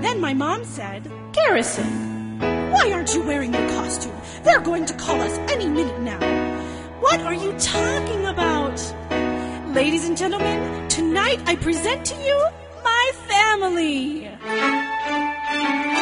Then my mom said, Garrison, why aren't you wearing your costume? They're going to call us any minute now. What are you talking about? Ladies and gentlemen, tonight I present to you my family.